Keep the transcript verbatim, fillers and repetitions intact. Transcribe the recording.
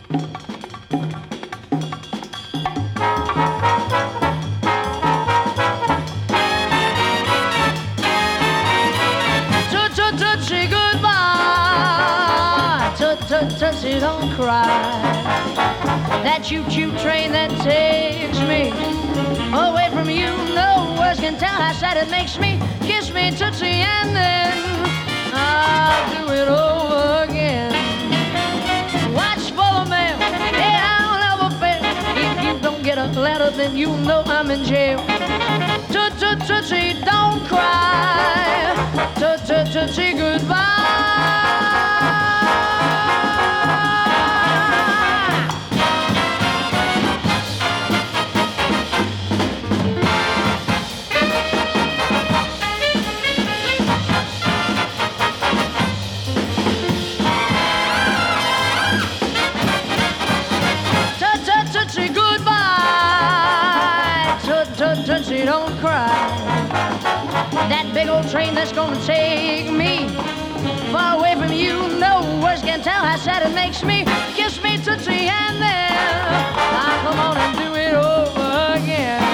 Tootsie goodbye, tootsie don't cry. That choo-choo train that takes me away from you, no words can tell how sad it makes me. Kiss me, tootsie, and then I'll do it over again. Watch for the mail, and I'll never fail. If you don't get a letter, then you know I'm in jail. Tootsie, don't cry. Tootsie, goodbye. Tootsie, goodbye. Tootsie, don't cry. That big old train that's gonna take me far away from you, no words can tell how sad it makes me. Kiss me, tootsie, and then I'll come on and do it over again.